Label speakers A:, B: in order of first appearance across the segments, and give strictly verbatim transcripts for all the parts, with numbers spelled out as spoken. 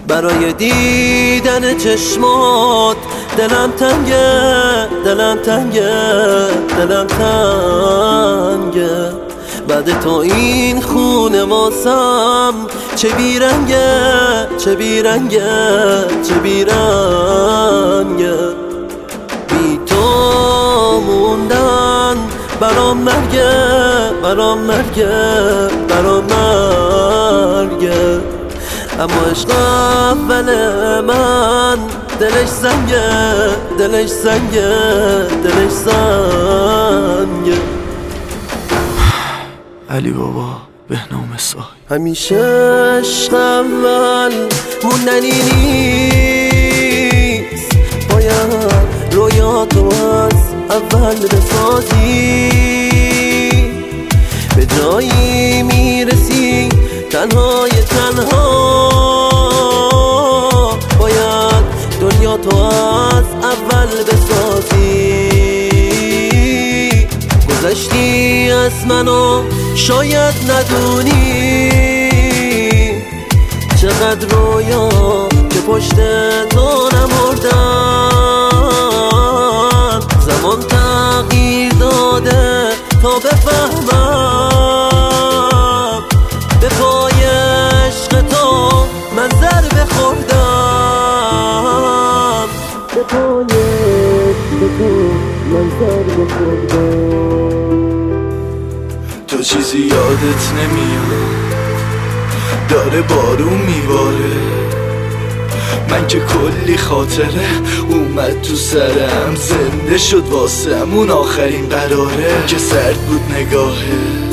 A: برای دیدن چشمات دلم تنگه، دلم تنگه، دلم تنگه. بعد تو این خونه واسم چه بیرنگه، چه بیرنگه، چه بیرنگه. بی تو موندن برام مرگه، برام مرگه، برام مرگه. اما عشق اول من دلش سنگه، دلش سنگه، دلش سنگه.
B: علی بابا بهنام سای.
A: همیشه عشق اول موندنی نیست، باید رویاتو از اول بسازی. به جایی میرسی تنهای تنها، باید دنیا تو از اول بسازی. گذشتی از منو شاید ندونی چقدر رویا که پشت تو نمردم. زمان تغییر داده تا بفهمم به پای عشق تو من ضربه خوردم، به پای عشق تو من ضربه خوردم.
B: تو چیزی یادت نمیاد، داره بارون میباره. من که کلی خاطره اومد تو سرم، زنده شد واسم اون آخرین قراره که سرد بود نگاهت.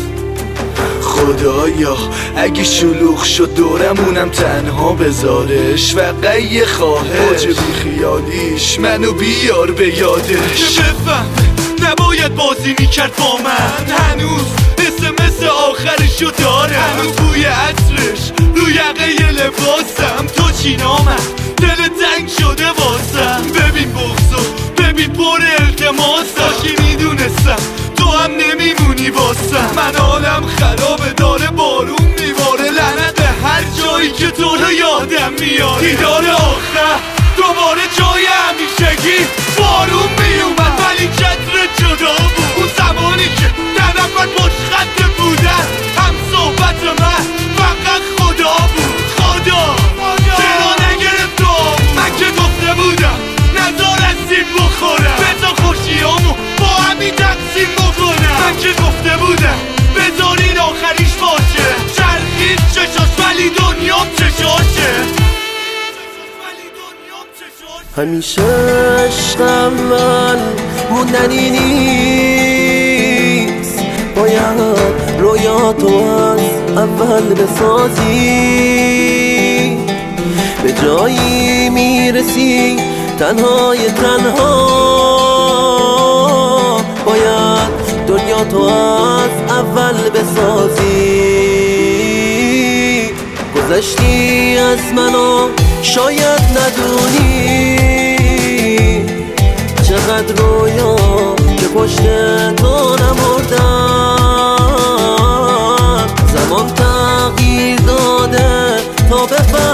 B: خدایا اگه شلوغ شد دورمونم تنها بذارش، وقعی خواهش حاج بی خیالیش منو بیار به یادش.
C: که بفهم نباید بازی میکرد با من، هنوز اسمس آخرشو داره، هنوز بوی عطرش رو یقه لباسم. تو چی نامم دل تنگ شده واسم، ببین بغضو ببین پر التماسم. داشتی میدونستم تو هم نمیمونی واسم. من حالم خرابه داره بارون میباره، لعنت به هر جایی که تو رو یادم میاره. دیدار آخر دوباره جای همیشگی بارون میومد ولی چتر جدا بود. اون زمانی که در نفر پشت خط بودن هم صحبت من فقط خدا بود. خدا چرا نگرفت تو؟ من که گفته بودم نزار از سیب بخورم، بذار خوشیامو با همین تقسیم بکنم. من که گفته بودم بذارین آخریش باشه، چرخید چشاش ولی دنیام چشاشه.
A: همیشه عشق اول موندنی نیست، باید رویاتو از اول بسازی. به جایی میرسی تنهای تنها، باید دنیا تو از اول بسازی. گذشتی از منو شاید ندونی چقدر رویا که پشت تو نمردم. زمان تغییر داده تا بفهم